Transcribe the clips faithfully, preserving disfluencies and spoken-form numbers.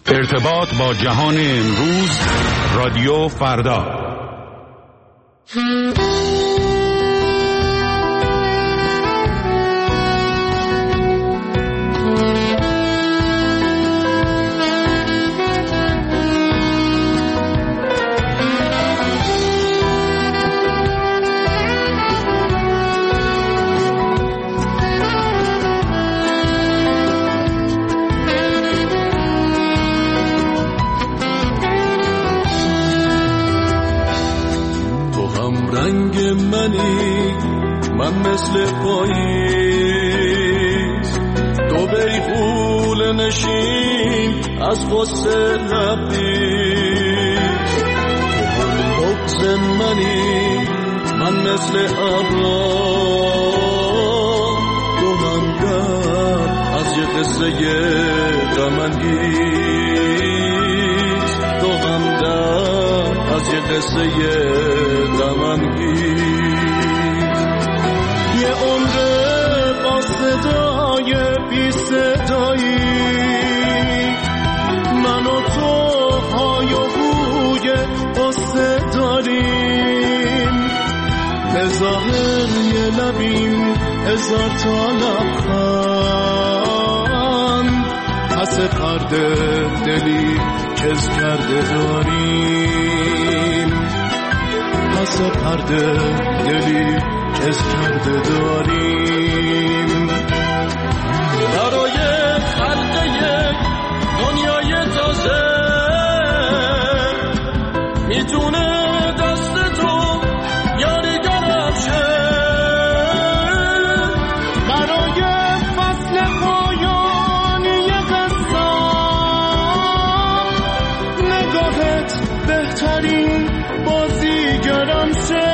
ارتباط با جهان امروز، رادیو فردا. من مثل پاییز تو بری خول نشین از غصه لبریز، تو هم بغض منی من مثل ابرام، تو هم گرد از یه قصه غم انگیز، تو هم درد از یه قصه غم انگیز. یه عمره با صدای بی صدایی من و تو های و بوی قصه داریم، به ظاهر یه لبیم هزار تا لبخند، پس پرده دلی کز کرده داریم، پس پرده دلی کس کرده داریم. برای خلق یک دنیای تازه میتونه دست تو یاریگرم شه، برای فصل پایانی قصه نگاهت بهترین بازیگرم شه.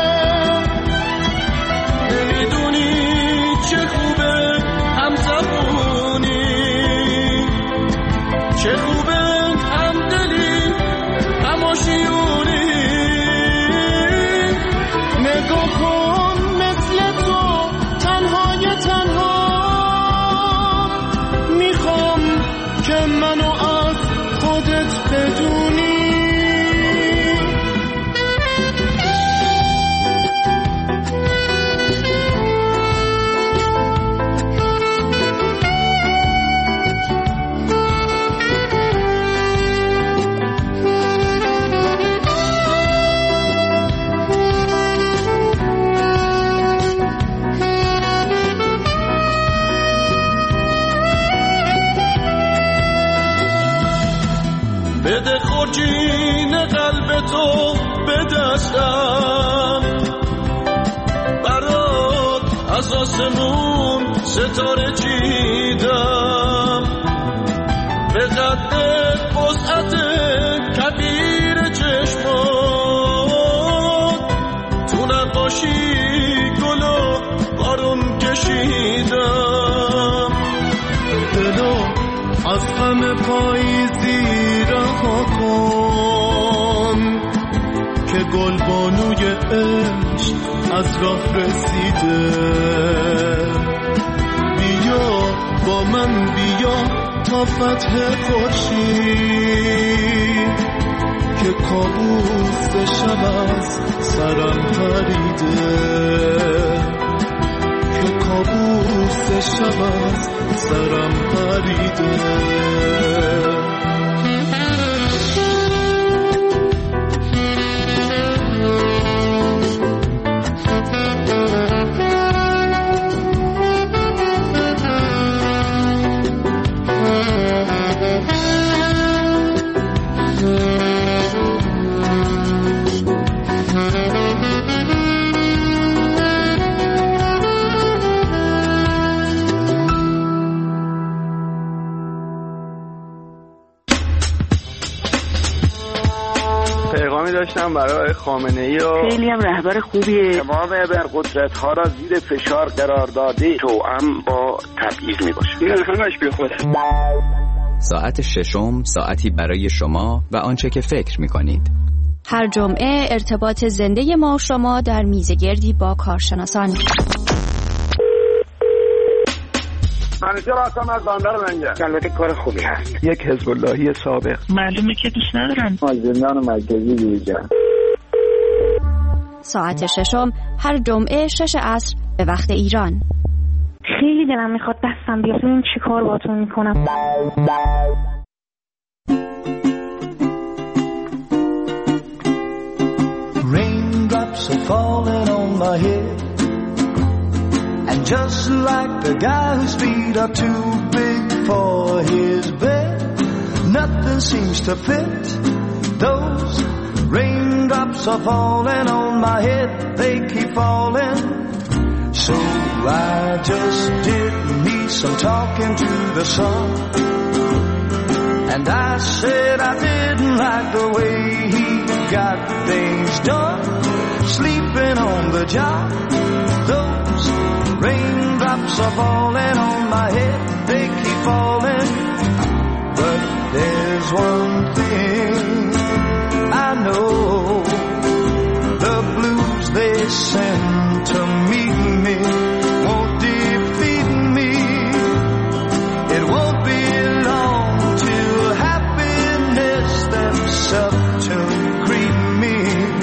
چه خوبه هم دلی هم آشیونی، نگاه کن مثل تو تنهای تنها، میخوام که منو از خودت بدونی. بده خورجین قلب تو به دستم، برات از آسمون ستاره چیدم، به قد وسعت کبیر چشمات تو نقاشی گل و بارون کشیدم. دلو از غم پاییزی رها کن که گلبانوی عشق از راه رسیده، بیا با من بیا تا فتح خورشید که کابوس شب از سرم پریده، که کابوس شب از سرم پریده. داشتم برای خامنه‌ای و خیلی هم رهبر خوبیه، تمام ابرقدرت‌ها را زیر فشار قرار داده، توأم با تبعیض میباشه. این همش بی خوده. ساعت ششم، ساعتی برای شما و آنچه که فکر میکنید. هر جمعه ارتباط زنده ما و شما در میزگردی با کارشناسان. منیجر هستم از بندر لنگر. البته کار خوبی هست. یک حزب اللهی سابق. معلومه که دوست ندارم. زندان مرکزی دیجا. ساعت ششم هر جمعه شش عصر به وقت ایران. خیلی دلم میخواد دستم بیاد ببینم چی کار باهاتون میکنم. Raindrops are falling on my head, and just like the guy whose feet are too big for his bed, nothing seems to fit. Those raindrops are falling on my head, they keep falling. So I just did me some talking to the sun, and I said I didn't like the way he got things done, sleeping on the job. Those raindrops are falling on my head, they keep falling. But there's one thing I know, the blues they send to meet me won't defeat me. It won't be long till happiness steps up to greet me.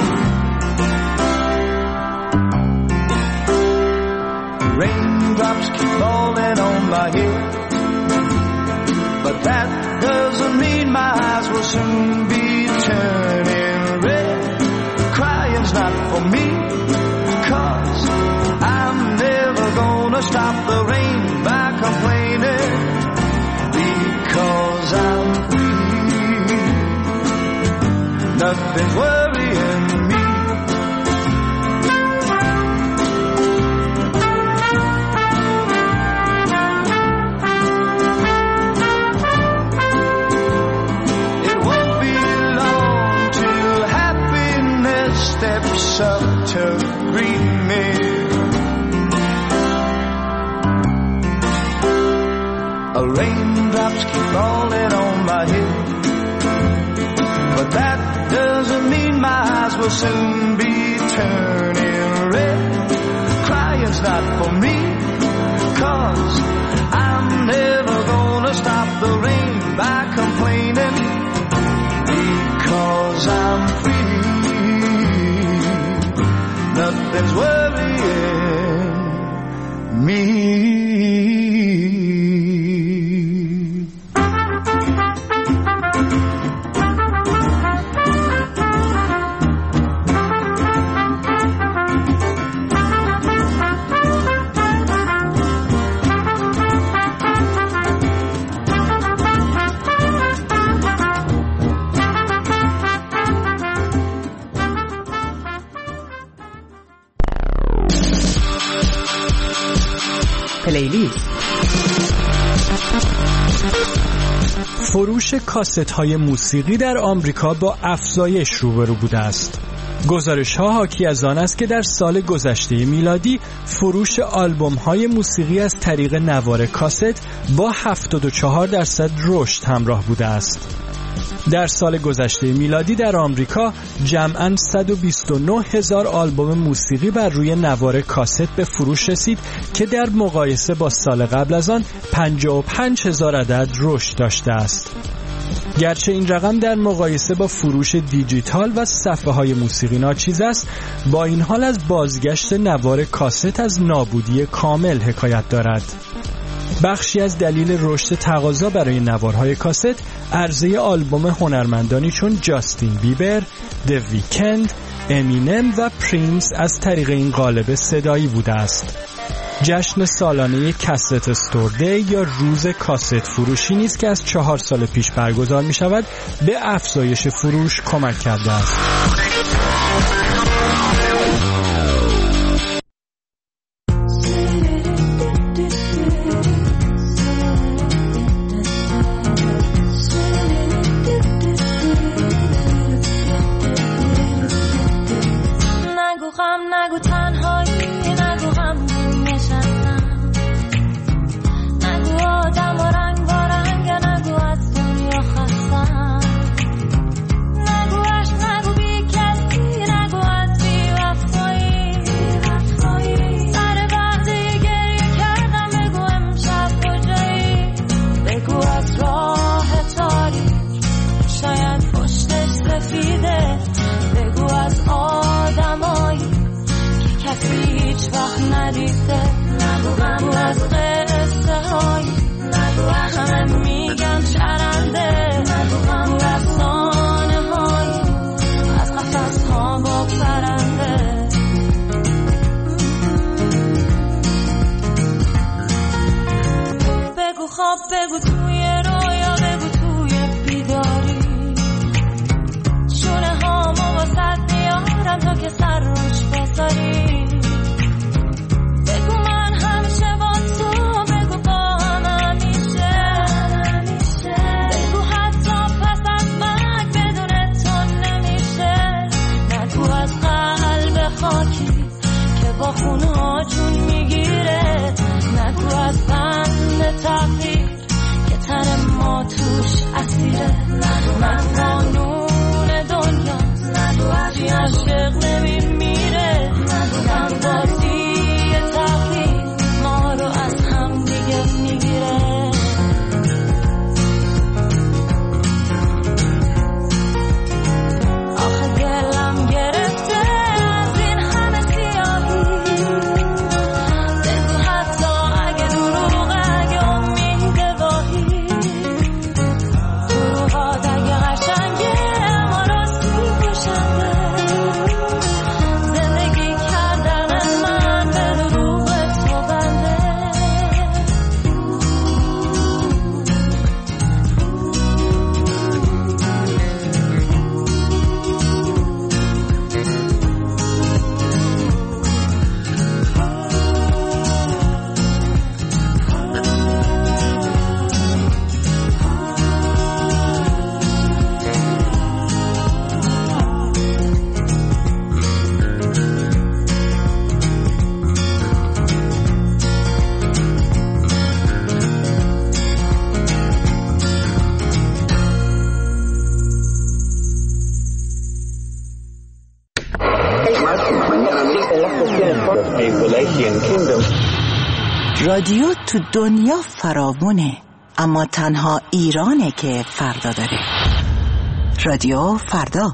Raindrops keep falling on my head, but that doesn't mean my eyes will soon be turning red. Crying's not for me, 'cause I'm never gonna stop the rain by complaining, because I'm free. Nothing's worrying me. Steps up to greet me. A raindrops keep falling on my head, but that doesn't mean my eyes will soon be turning red. Crying's not for me, 'cause I'm never gonna stop the rain by complaining, because I'm free. Nothing's worrying me. پلیلیست. فروش کاست های موسیقی در آمریکا با افزایش روبرو بوده است. گزارش ها حاکی از آن است که در سال گذشته میلادی فروش آلبوم های موسیقی از طریق نوار کاست با هفتاد و چهار درصد رشد همراه بوده است. در سال گذشته میلادی در آمریکا جمعاً صد و بیست و نه هزار آلبوم موسیقی بر روی نوار کاست به فروش رسید که در مقایسه با سال قبل از آن پنجاه و پنج هزار عدد رشد داشته است. گرچه این رقم در مقایسه با فروش دیجیتال و صفحه های موسیقی ناچیز است، با این حال از بازگشت نوار کاست از نابودی کامل حکایت دارد. بخشی از دلیل رشد تقاضا برای نوارهای کاست عرضه آلبوم هنرمندانی چون جاستین بیبر، د ویکند، امینم و پرینس از طریق این قالب صدایی بوده است. جشن سالانه کست استور دی یا روز کاست فروشی نیست که از چهار سال پیش برگزار می شود به افزایش فروش کمک کرده است. نگو بگو توی رویا بگو توی بیداری شونه هامو واسد میارم تا که سر روش بذاری بگو من همیشه با تو بگو با هم همیشه بگو حتی پس از مرگ بدون تو نمیشه نگو از قلب خاکی که با خونه ها جون میگیره نگو از بند تقدیر که تن ما توش اسیره من قانون دنیا چی عاشق نمیمیره من بازی تقدیر ما رو از هم دیگه میگیره آخه گلم گرفته از این همه سیاهی بگو حتی اگه دروغه اگه امید واهی دروغات اگه قشنگه اما راستی کشنده زندگی کردن من به دروغ تو بنده رادیو تو دنیا فراوونه اما تنها ایرانه که فردا داره. رادیو فردا.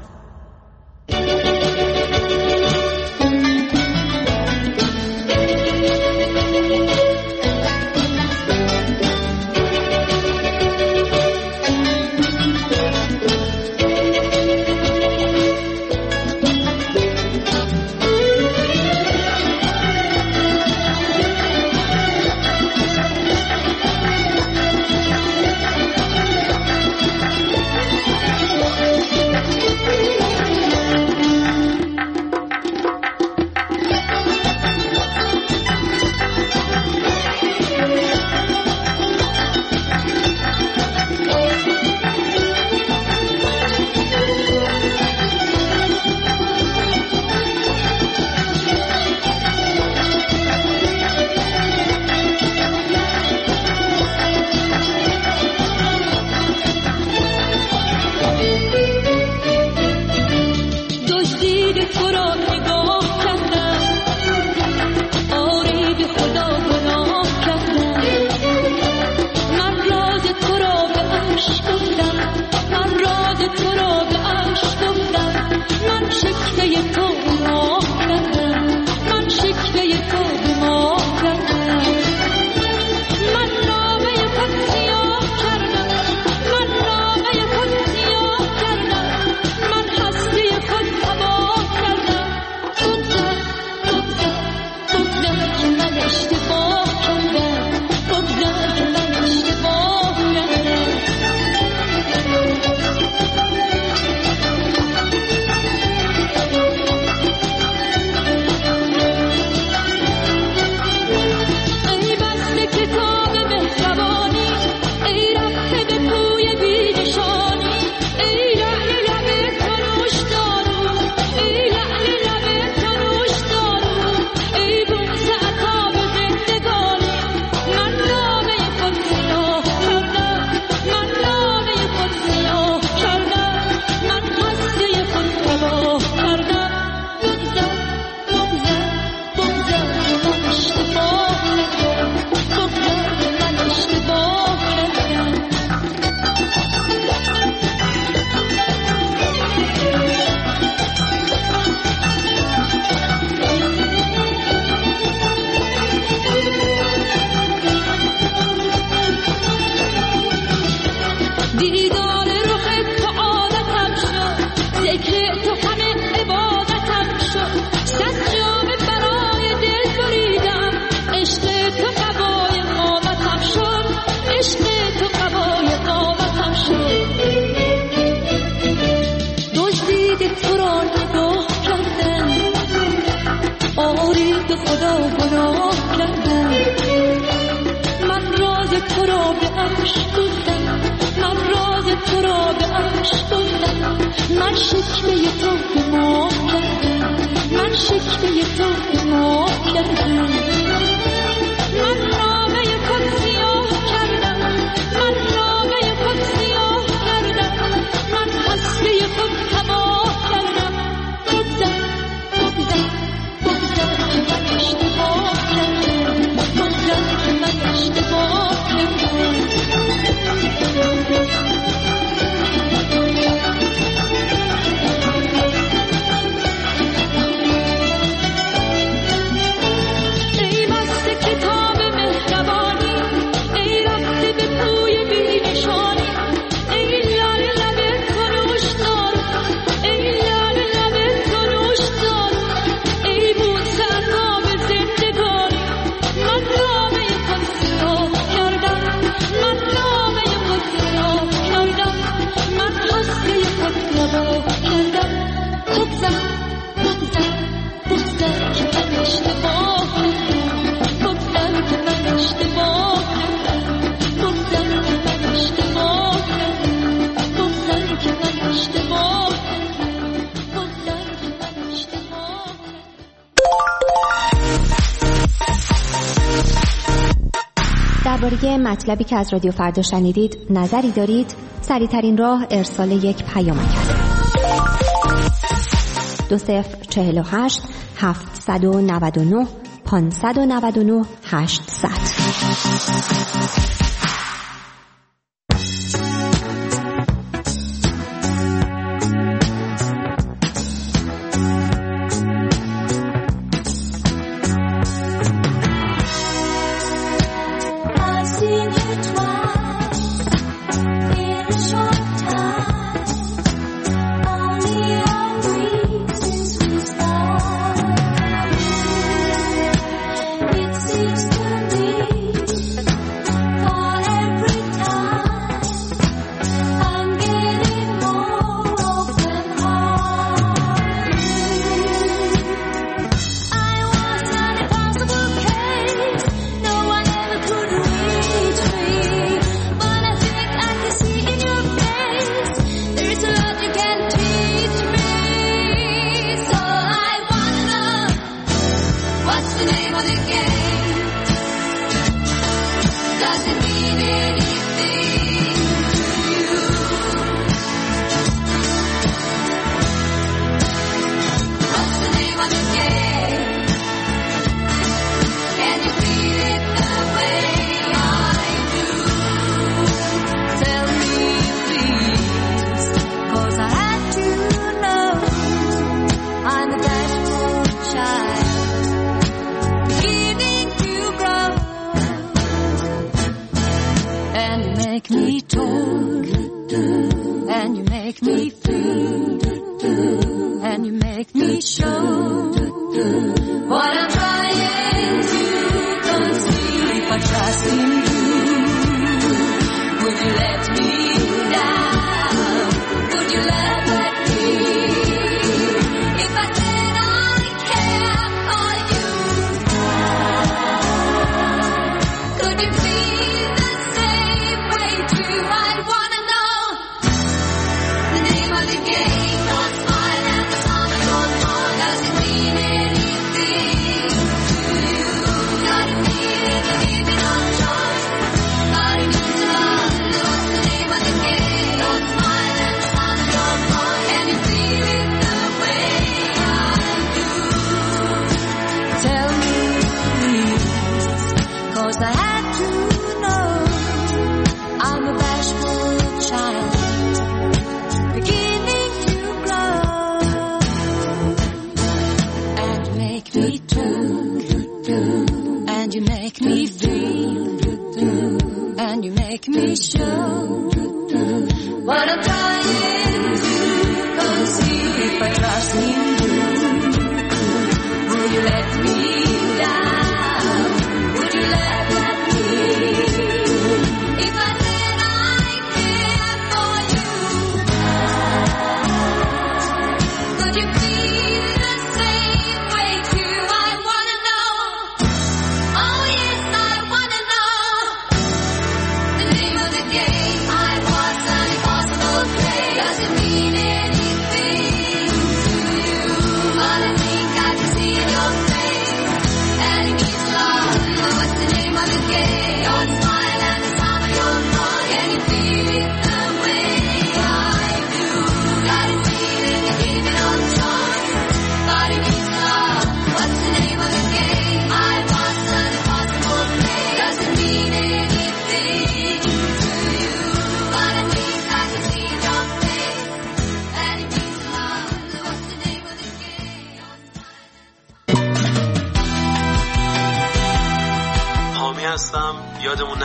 شکوه تو به ما کردم، من شکوه تو به ما کردم، من نامه خود سیاه کردم، من نامه خود سیاه کردم، من هسته خود تباه کردم. بگذر بگذر بگذر که من اشتباه کردم، بگذر که من اشتباه کردم. درباره مطلبی که از رادیو فردا شنیدید نظری دارید؟ سریع‌ترین راه ارسال یک پیامک است. دو صفر چهل و هشت هفتصد و نود و نه پانصد و نود و نه هشتصد. The name of the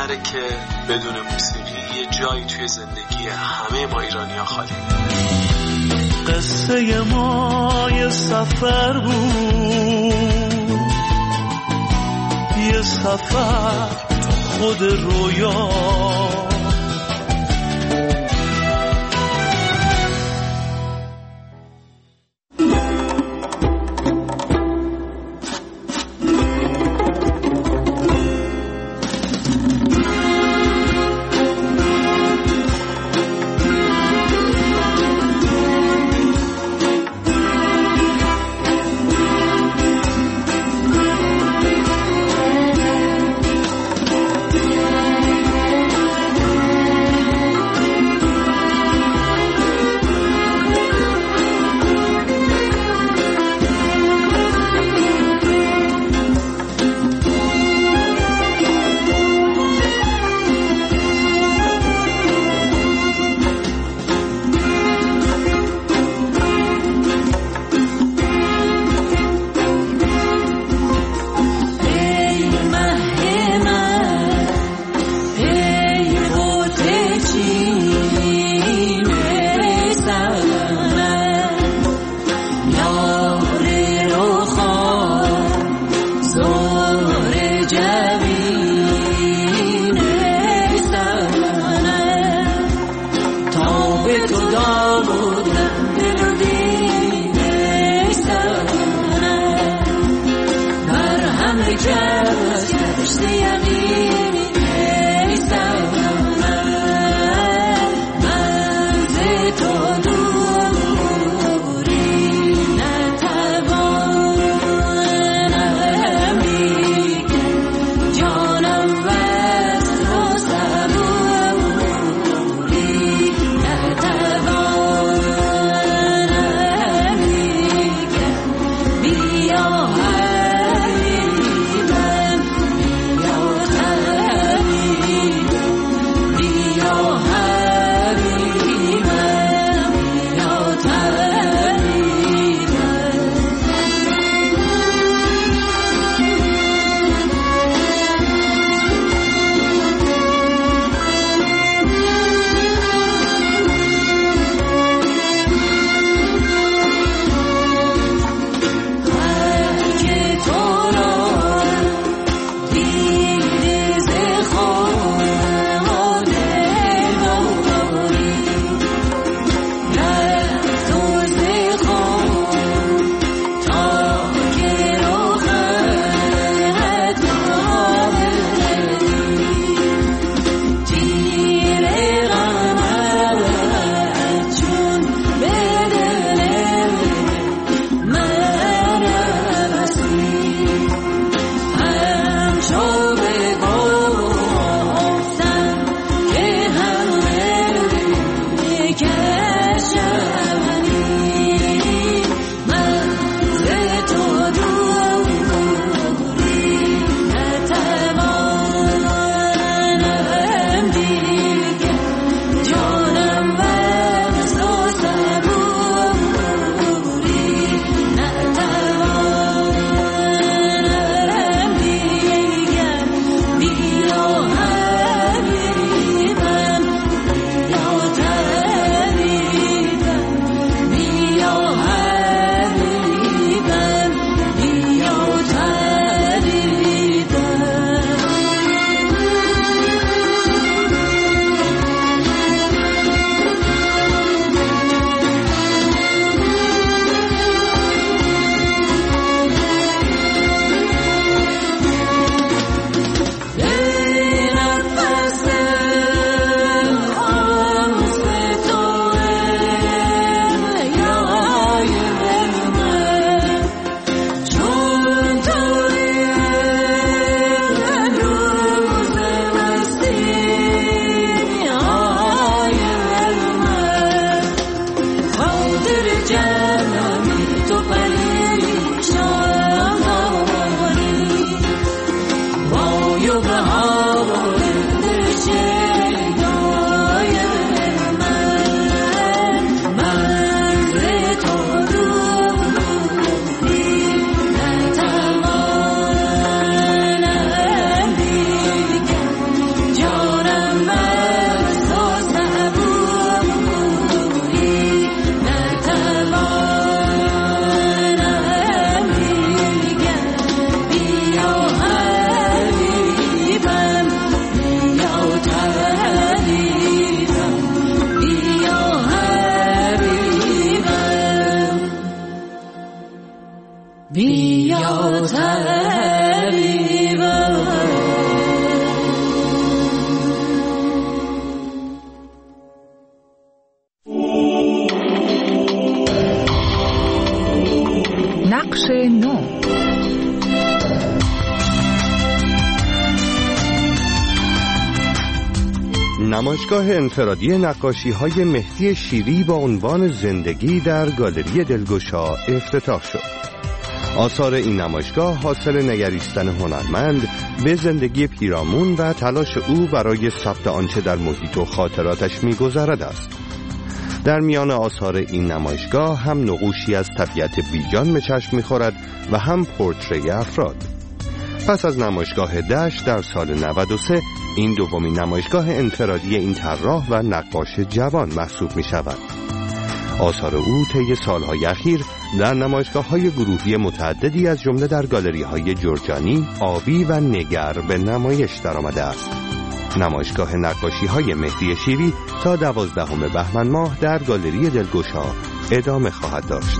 نره که بدون موسیقی یه جایی توی زندگی همه ما ایرانی‌ها خالی. قصه ما یه سفر بود، یه سفر تو خود رویا. عصر نو. نمایشگاه انفرادی نقاشی‌های مهدی شیری با عنوان زندگی در گالری دلگشا افتتاح شد. آثار این نمایشگاه حاصل نگریستن هنرمند به زندگی پیرامون و تلاش او برای ثبت آنچه در محیط و خاطراتش می‌گذرد است. در میان آثار این نمایشگاه هم نقوشی از طبیعت بیجان به چشم می‌خورد و هم پورتری افراد. پس از نمایشگاه دشت در سال نود و سه این دومین نمایشگاه انفرادی این طراح و نقاش جوان محسوب می شود. آثار او طی سالهای اخیر در نمایشگاه‌های گروهی متعددی از جمله در گالری‌های جرجانی، آبی و نگر به نمایش درآمده است. نمایشگاه نقاشی‌های مهدی شیری تا دوازدهم بهمن ماه در گالری دلگشا ادامه خواهد داشت.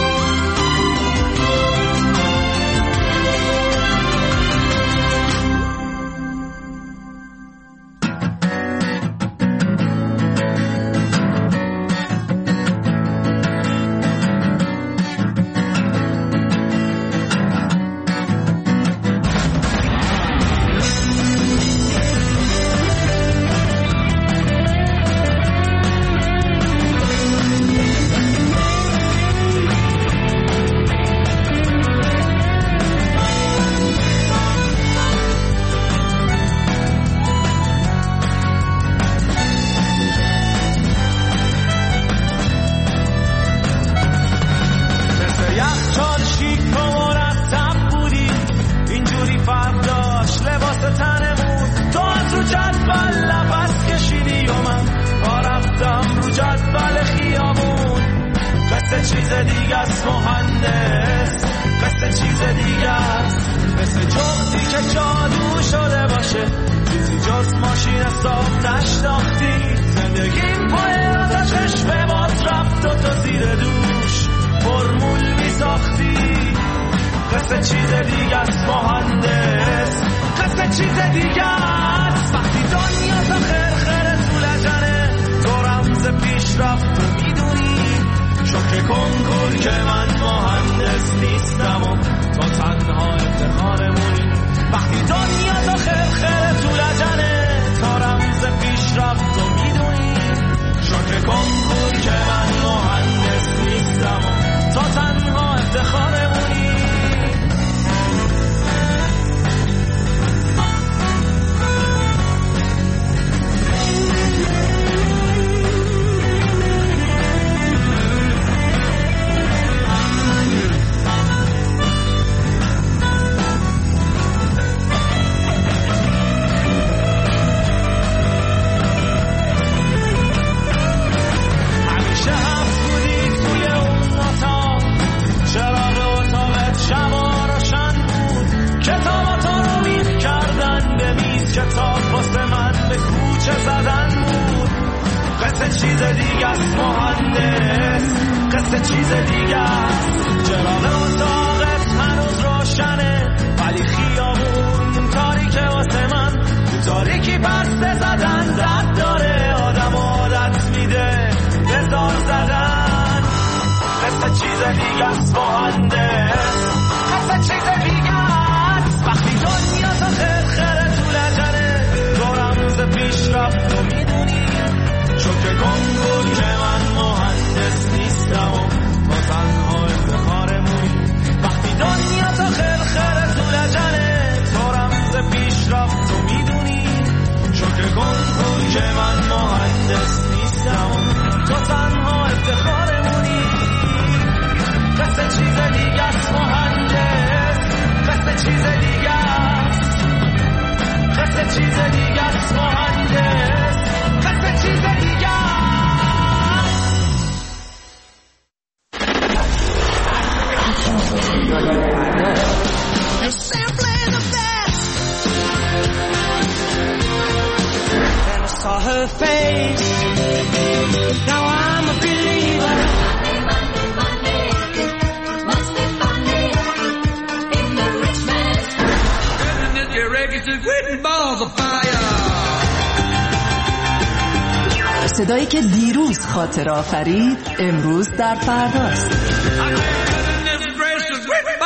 صدایی که دیروز خاطر آفرید امروز در فرداست.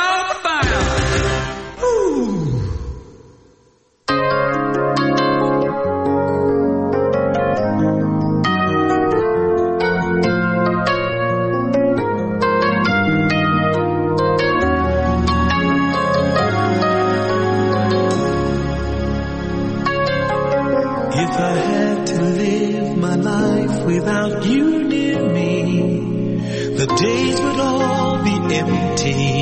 without you near me, the days would all be empty.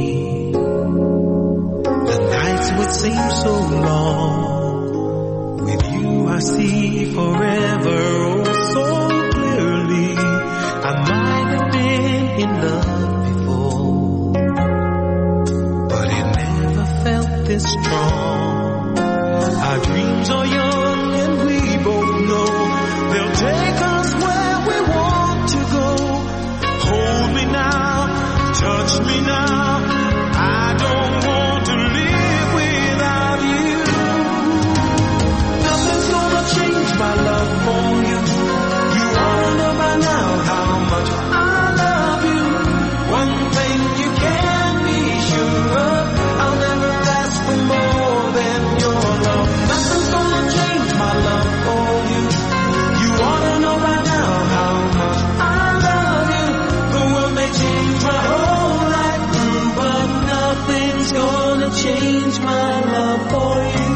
The nights would seem so long. With you I see forever, oh so clearly. I might have been in love before, but it never felt this strong. Our dreams are young and we both know they'll take us where we want to go. Hold me now, touch me now. I don't want to live without you. Nothing's gonna change my love for you. You ought to know by now how much I love you. One thing you can be sure of, I'll never ask for more than your love. Nothing's gonna change my love for you. You ought to know by now how much I love you. The world may change my whole life through, but nothing's gonna change my love for you.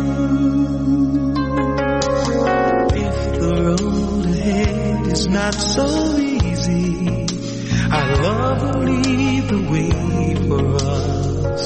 If the road ahead is not so easy, our love will lead the way for us.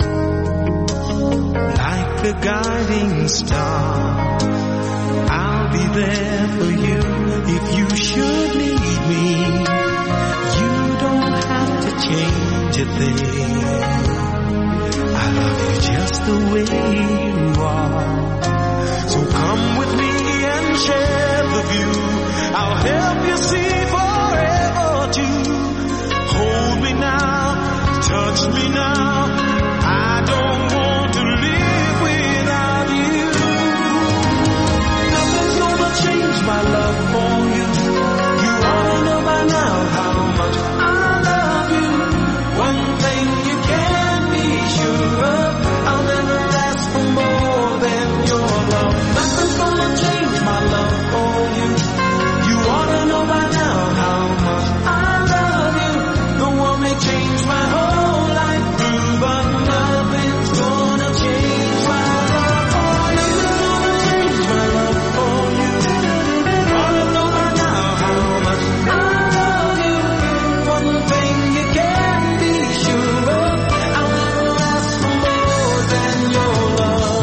Like a guiding star, I'll be there for you if you should need me. You don't have to change a thing. I love you just the way you are. So come with me and share the view. I'll help you see forever too. Hold me now, touch me now. I don't want to live without you. Nothing's gonna change my love for you. You ought to know by now how much I love you. One thing you can be sure of, I'll never ask for more than your love. Nothing's gonna change my love for you. You ought to know by now how much I love you. The world may change my whole life through, but nothing's gonna change my love for you. Nothing's gonna change my love for you. You ought to know by now how much I love you. One thing you can be sure of, I'll never ask for more than your love.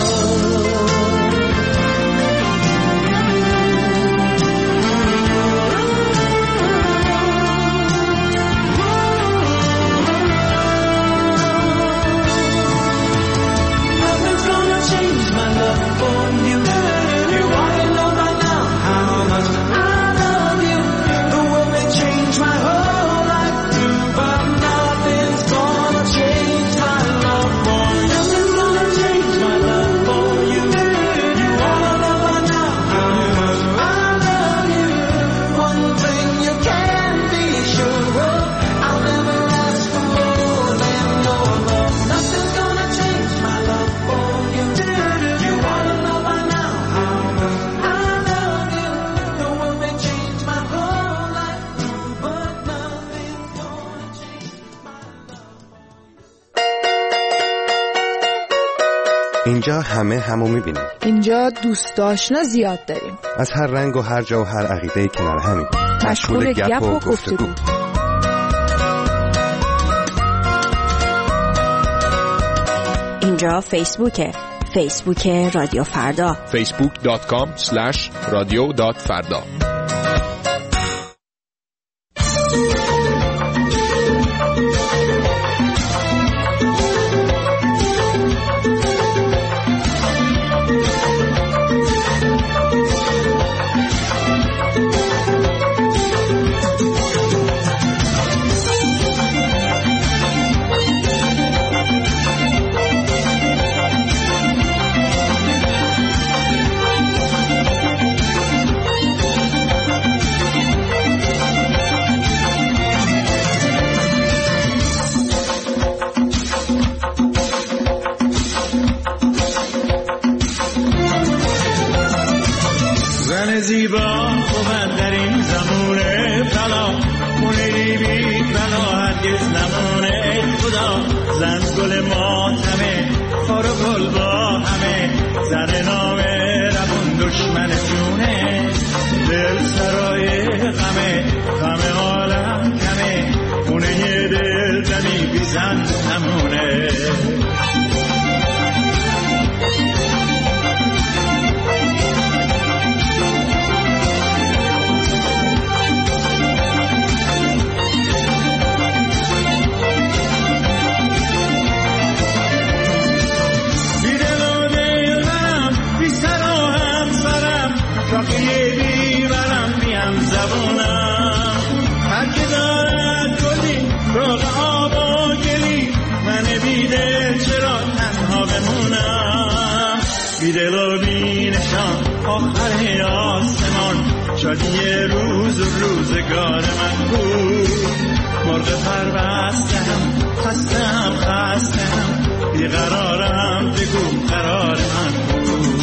Nothing's gonna change my love for you. You ought to know by now how much I love you. The world may change my whole life through, but nothing's gonna change my love for you. Nothing's gonna change my love for you. You ought to know by now how much I love you. One thing you can be sure of, I'll never ask for more than your love. Nothing's gonna change my love for you. You ought to know by now how much I love you. The world may change my whole life through, but nothing's gonna change my love. اینجا همه همو میبینیم. اینجا دوست آشنا زیاد داریم. از هر رنگ و هر جا و هر عقیده کنار همین. مشغول گپ و گفتگو. اینجا فیسبوکه. فیسبوک رادیو فردا. فیسبوک دات کام اسلش رادیو دات فردا. زیبا بود در این زمونه بلا مونی بی بلا هرگز نمونه خدا زن گل ماتمه خار و گل با همه زن نامه روون دشمن جونه دل سرای غمه آخر آسمان شادی روز و روزگار من بود. مرغ پربستم خستم خستم بیقرارم بگو قرار من بود.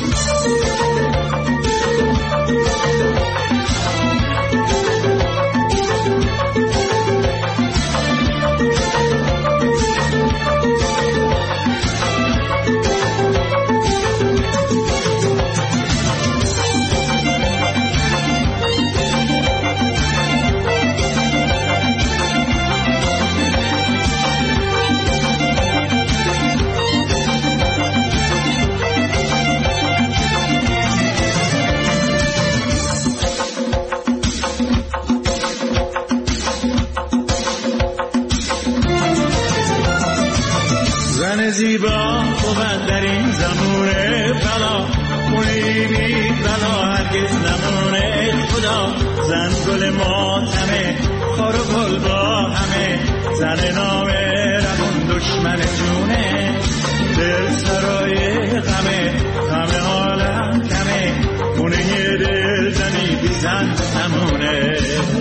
زیبا بود در این زمونه بلا خونی بی بلا هرگز نمونه خدا. زن گل ماتمه خار و گل با همه زن نامه روون دشمن جونه. دل سرای غمه غم عالم کمه خونه دل زنی بی زن نمونه.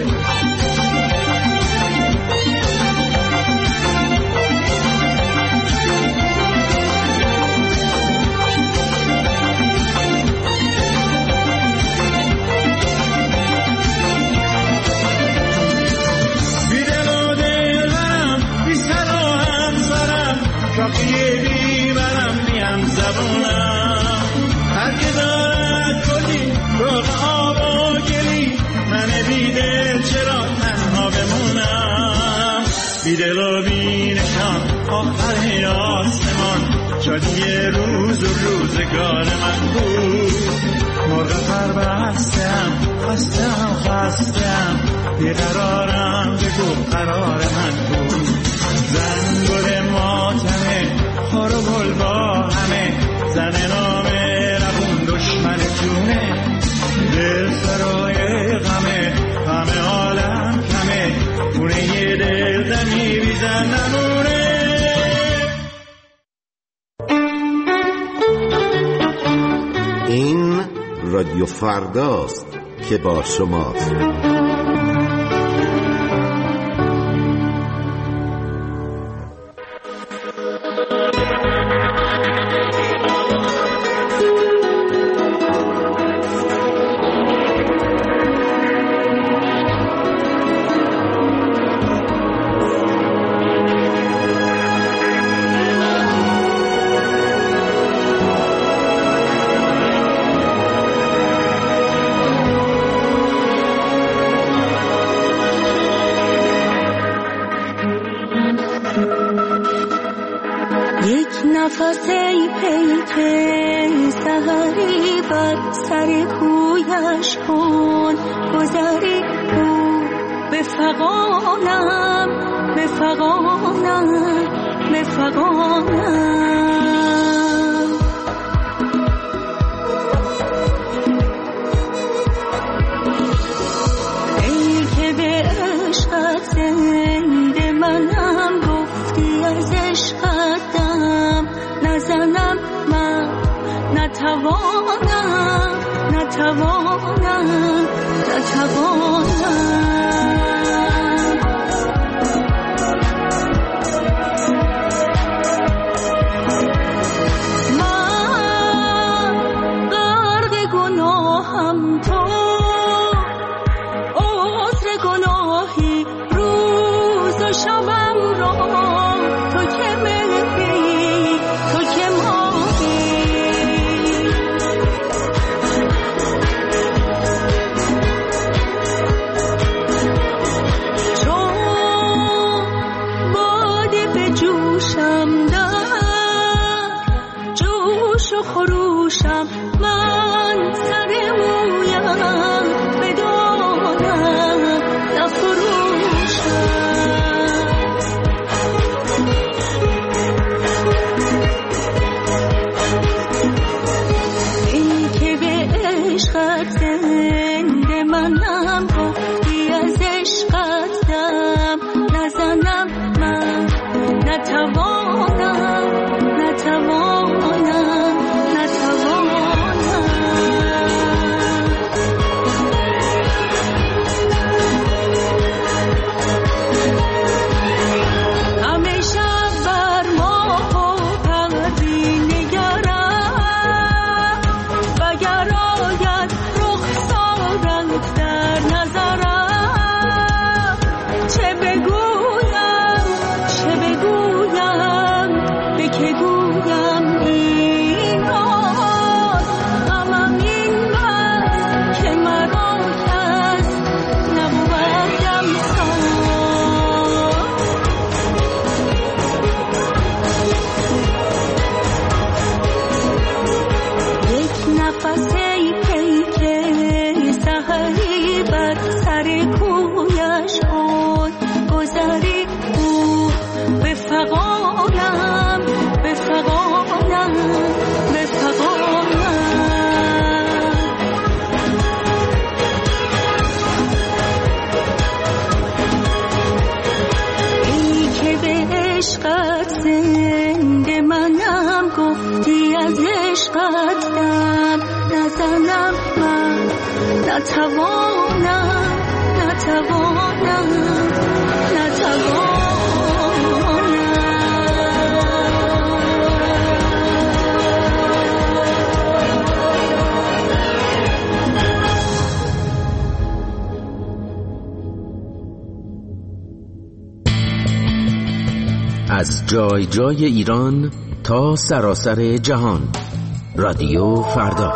شاقیه بی برم میم زبونم هر که دارد کلی روغ آب و گلی من بیدل چرا تنها بمونم. بیدل و بی نشان آخر آسمان شادی روز و روزگار من بود. مرغ پربستم خستم خستم بیقرارم بگو قرار من بود. زن گل ماتمه خار و گل با همه زن نامه روون دشمن جونه. دل سرای غمه غم عالم کمه خونه دل زنی بی زن نمونه. این رادیو فرداست که با شماست. نفسی پیک سحری بر سر کویش کن گذری او به فغانم به فغانم به فغانم. ای که به عشقت زنده منم گفتی از عشقتم نزنم من نتوانم نتوانم نتوانم. من غرق گناهم تو عذر گناهی روز و شبم را تو که مهری تو که ماهی. چون باده به جوشم در جوش و خروشم من سر مویم بدانم نفروشم. ای که به عشقت زنده منم گفتی از عشقتم نزنم من نتوانم نتوانم نتوانم. نتوانم نتوانم نتوانم از جای جای ایران تا سراسر جهان، رادیو فردا.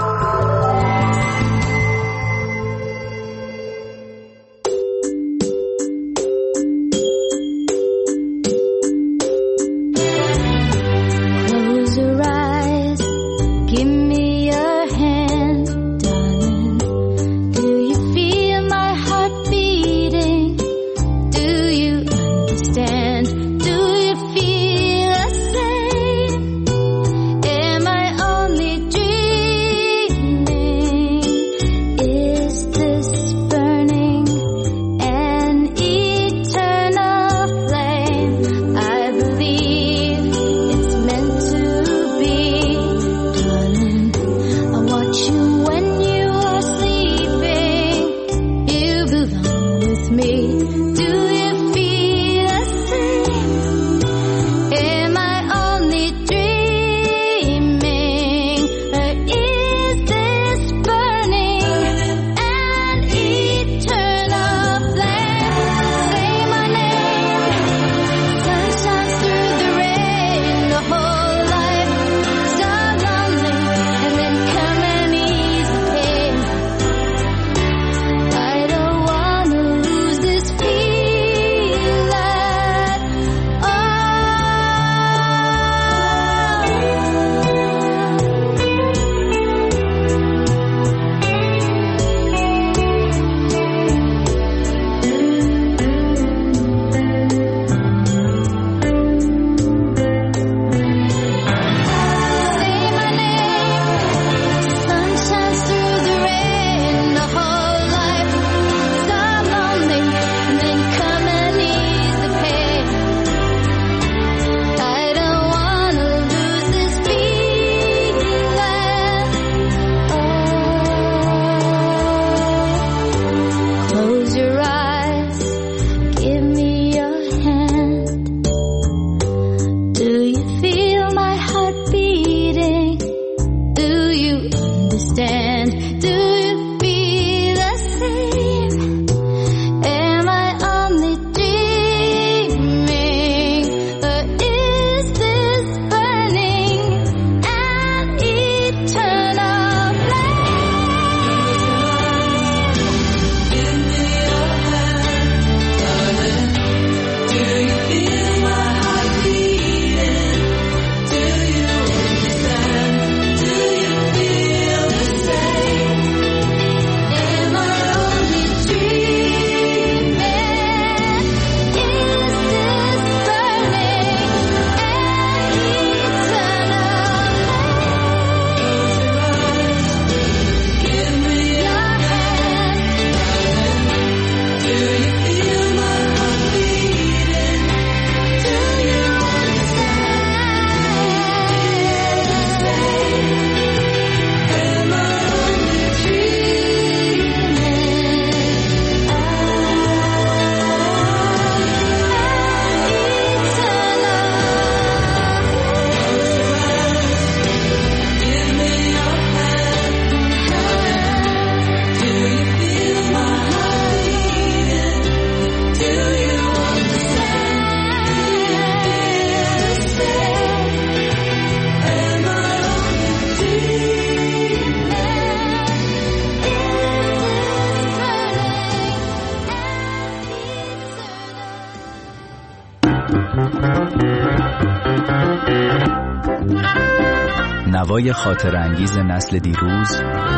نوای خاطر انگیز نسل دیروز،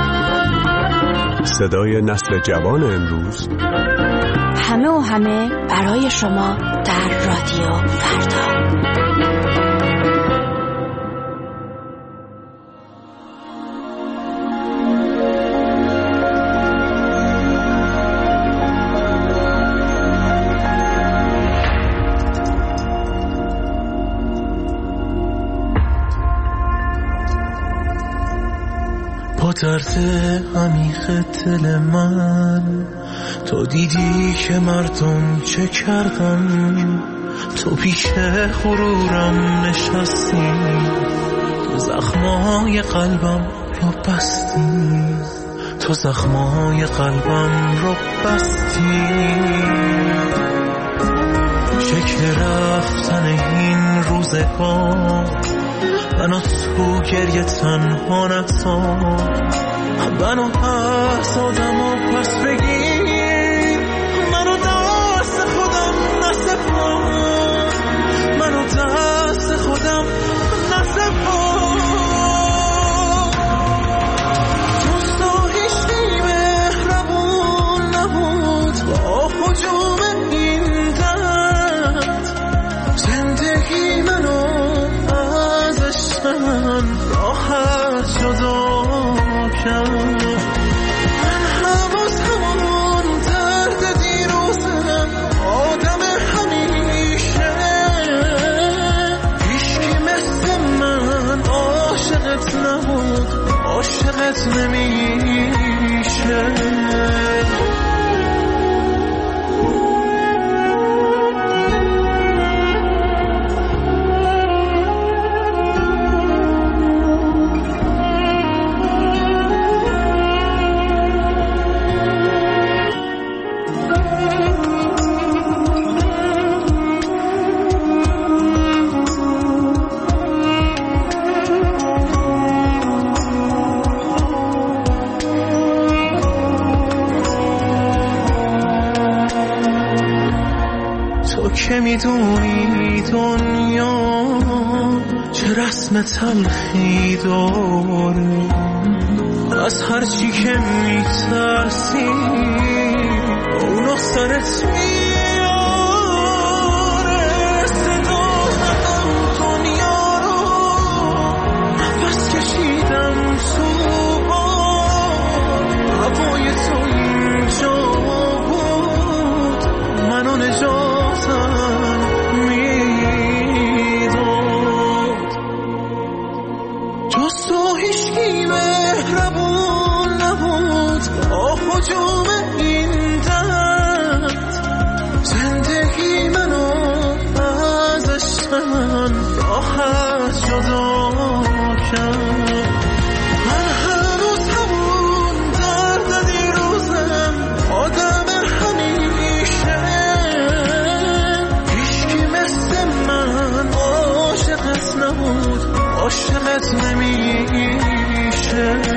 صدای نسل جوان امروز، همه و همه برای شما در رادیو فردا. درد عمیق دل من، تو دیدی که مردم چه کردن، تو پیش غرورم نشستی، تو زخمای قلبم رو بستی، تو زخمای قلبم رو بستی. شکل رفتن این روزگار منو تو گریه تنها نگذار، منو پس آدم و پس بگیر، منو دست خودم نسپار، منو دست خودم نسپار. دوستا هیچی مهربون نبود با حجوم این درد، زندگی منو ازش من راحت جدا کرد. من حواس همون درد دیروزم، آدم همیشه، هیچکی مثل من عاشقت نبود، عاشقت نمیشه. که میدونی دنیا چه رسم تلخی داره، از هرچی که میترسی اونو سرت میاره. صدا زدم دنیا رو، نفس کشیدم تو باد، هوای تو اینجا بود، منو نجاتم حجوم این درد، زندگی منو ازش من راحت جدا کرد. من هنوز همون درد دیروزم، آدم همیشه، هیچکی مثل من عاشقت نبود، عاشقت نمیشه.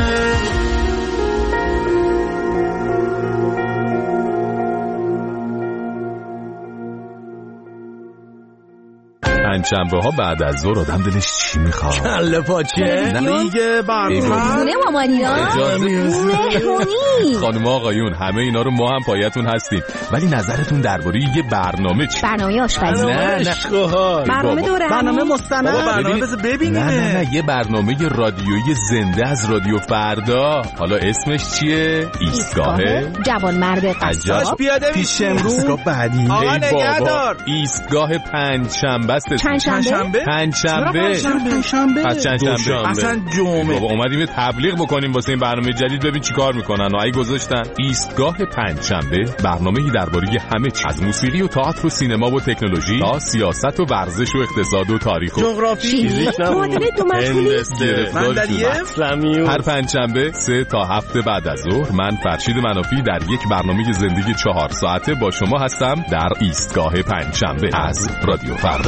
پنجشنبه ها بعد از ظهر آدم دلش چی میخواد؟ کله پاچه، دیگه برنامه خونه مامانی ها، مهمونی. خانم آقایون همه اینا رو ما هم پایتون هستیم، ولی نظرتون درباره یه برنامه چی؟ برنامه آشپزی. نه نه برنامه دوره، برنامه مستند، برنامه بذار ببینیم. نه نه نه یه برنامه رادیویی زنده از رادیو فردا. حالا اسمش چیه؟ ایستگاه جوانمرد قصاب. پیاده پیش امروز بعدی. آقا نگهدار. ایستگاه پنجشنبه است. پنجشنبه؟ پنجشنبه. پنجشنبه. پس چندشنبه. اصلا جمعه. بابا اومدیم یه تبلیغ بکنیم واسه این برنامه جدید، ببین چیکار میکنن. و ای گذاشتن ایستگاه پنجشنبه، برنامه‌ای درباره همه چیز، از موسیقی و تئاتر و سینما و تکنولوژی تا سیاست و ورزش و اقتصاد و تاریخ و جغرافی، معادله دو مشغولی، اسلامی. هر پنجشنبه سه تا هفت بعد از ظهر من فرشید منافی در یک برنامه زندگی چهار ساعته با شما هستم در ایستگاه پنجشنبه از رادیو فردا.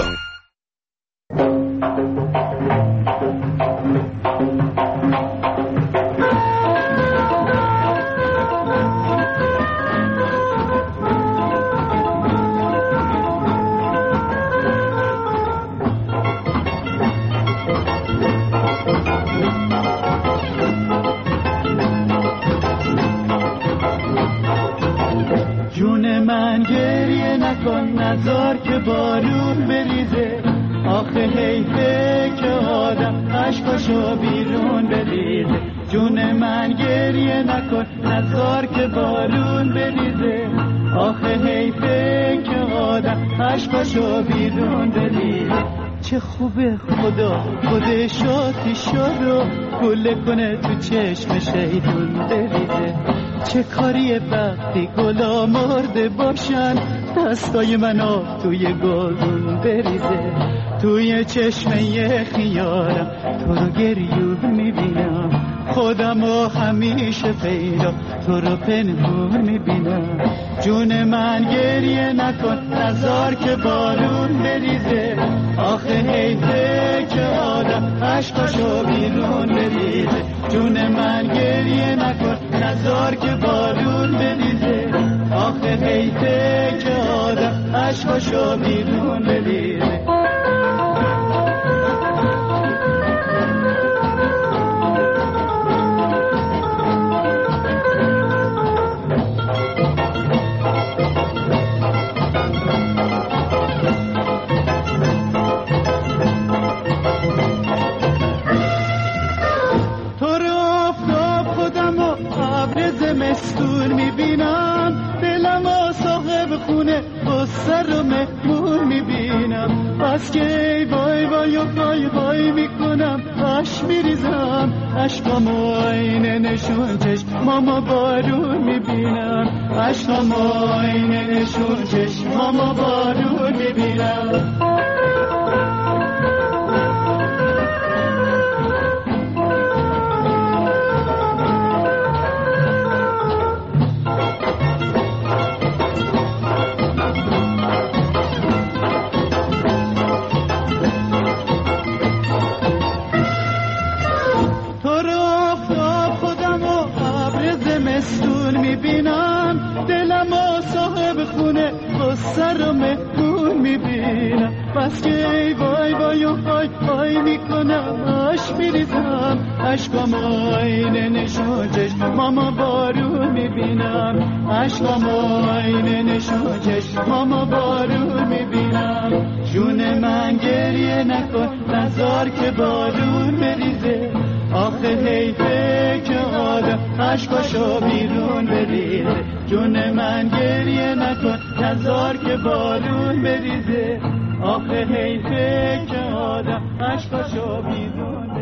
جون من گریه نکن، نذار که بارون بریزه، آخه حیفه که آدم عشقاشو بیرون بریزه. جون من گریه نکن، نذار که بارون بریزه، آخه حیفه که آدم عشقاشو بیرون بریزه. چه خوبه خدا خودش آتیشا رو گله کنه تو چشم شیطون بریزه. چه کاریه وقتی گلا مرده باشن دستای من آب توی گلدون بریزه. توی چشمه خیارم تو رو گریون میبینم، خودم رو همیشه پیدا تو رو پنهون میبینم. جون من گریه نکن نزار که بارون بریزه، آخه حیفه که آدم عشقاشو بیرون بریزه. جون من گریه نکن نزار که بارون بریزه، آخه حیفه که آدم عشقاشو بیرون بریزه. زمستون میبینم، دلم و صاحب خونه بسر رو مهمون میبینم. بس که ای وای وای و وای وای میکنم، عشق میریزم عشقم و آینه نشون چشمام بارون میبینم. عشقم و آینه نشون چشمام بارون میبینم. سر مهمون میبینم. بس که ای وای وای و وای وای میکنم، عشق میریزم عشقم آینه نشون چشمام بارون میبینم. عشقم آینه نشون چشمام بارون میبینم. جون من گریه نکن نزار که بارون بریزه، آخه حیفه که آدم عشقاشو بیرون بریزه. جون من گریه نکن نزار که بارون بریزه، آخه حیفه که آدم عشقاشو بیرون